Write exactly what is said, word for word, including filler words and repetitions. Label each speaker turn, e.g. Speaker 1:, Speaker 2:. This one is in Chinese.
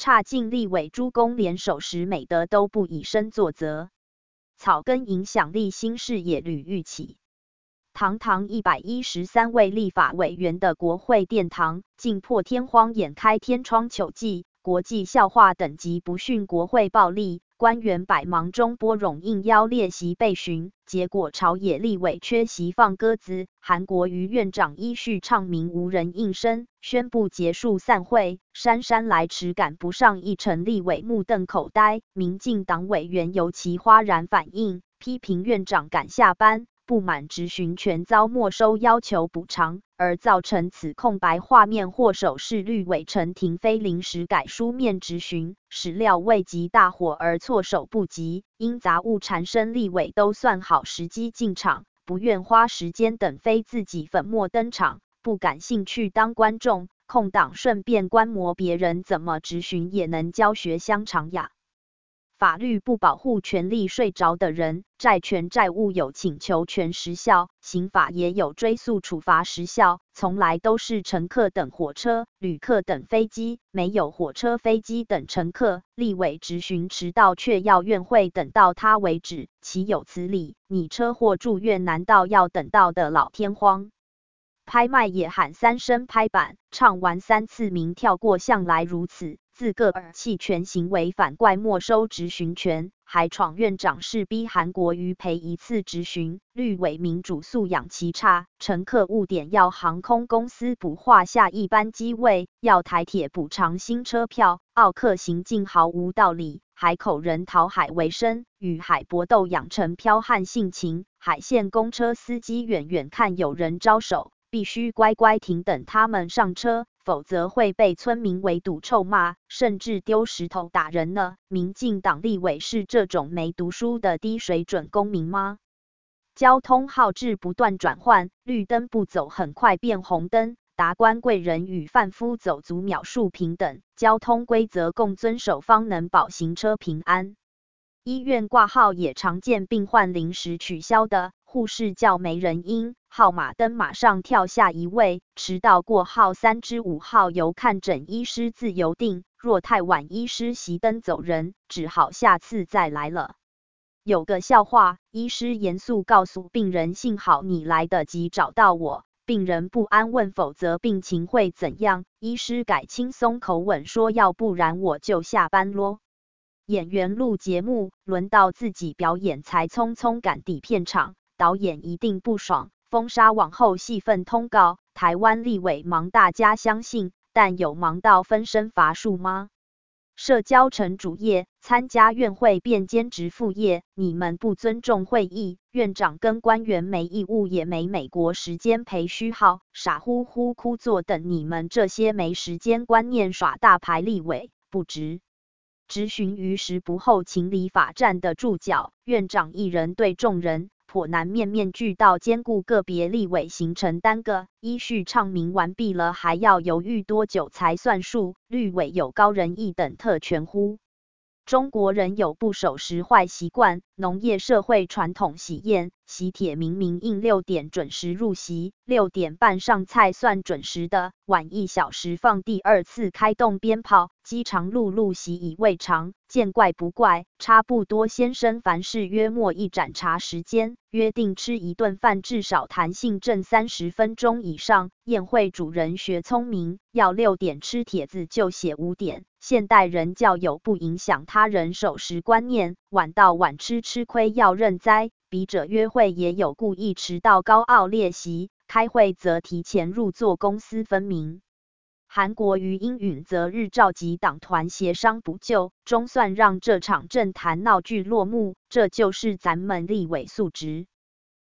Speaker 1: 差劲立委诸公连守时美德都不以身作则，草根影响力新事也屡愈起。堂堂一百一十三位立法委员的国会殿堂，竟破天荒掩开天窗糗技，国际笑话等级不逊国会暴力，官员百忙中拨冗应邀列席备询，结果朝野立委缺席放鸽子。韩国瑜院长依序唱名无人应声，宣布结束散会，姗姗来迟赶不上议程，立委目瞪口呆。民进党委员尤其哗然反应，批评院长赶下班，不满质询权遭没收，要求补偿，而造成此空白画面祸首是绿委陈亭妃临时改书面质询，始料未及大火而措手不及，因杂物缠身，立委都算好时机进场，不愿花时间等非自己粉墨登场，不感兴趣当观众，空档顺便观摩别人怎么质询也能教学相长呀。法律不保护权利睡着的人，债权债务有请求权时效，刑法也有追诉处罚时效，从来都是乘客等火车，旅客等飞机，没有火车飞机等乘客。立委质询迟到却要院会等到他为止，岂有此理？你车祸住院难道要等到的老天荒？拍卖也喊三声拍板，唱完三次鸣跳过向来如此，自个儿弃权行为反怪没收质询权，还闯院长室逼韩国瑜赔一次质询。绿委民主素养极差，乘客误点要航空公司补画下一班机位，要台铁补偿新车票，奥客行径毫无道理，海口人讨海为生，与海搏斗养成剽悍性情。海线公车司机远远看有人招手，必须乖乖停等他们上车，否则会被村民围堵臭骂，甚至丢石头打人呢。民进党立委是这种没读书的低水准公民吗？交通号志不断转换，绿灯不走很快变红灯，达官贵人与贩夫走卒秒数平等，交通规则共遵守方能保行车平安。医院挂号也常见病患临时取消的，护士叫没人应，号码灯马上跳下一位，迟到过号三至五号由看诊医师自由定，若太晚医师熄灯走人，只好下次再来了。有个笑话，医师严肃告诉病人幸好你来得及找到我，病人不安问否则病情会怎样，医师改轻松口吻说要不然我就下班咯。演员录节目，轮到自己表演才匆匆赶抵片场，导演一定不爽，封杀往后戏份通告。台湾立委忙大家相信，但有忙到分身乏术吗？社交成主业，参加院会变兼职副业，你们不尊重会议，院长跟官员没义务也没美国时间陪虚耗，傻乎乎枯坐等你们这些没时间观念耍大牌立委，不值。质询于时不候，情理法站得住脚，院长一人对众人，颇难面面俱到，兼顾个别立委行程耽搁。依序唱名完毕了，还要犹豫多久才算数？绿委有高人一等特权乎？中国人有不守时坏习惯，农业社会传统喜宴，喜帖明明印六点准时入席，六点半上菜算准时的，晚一小时放第二次开动鞭炮，饥肠辘辘习以为常，见怪不怪。差不多先生凡事约莫一盏茶时间，约定吃一顿饭至少弹性正三十分钟以上。宴会主人学聪明，要六点吃帖子就写五点。现代人较有不影响他人守时观念，晚到晚吃吃亏要认栽。笔者约会也有故意迟到高傲列席，开会则提前入座，公私分明。韩国瑜因允择日召集党团协商补救，终算让这场政坛闹剧落幕，这就是咱们立委素质。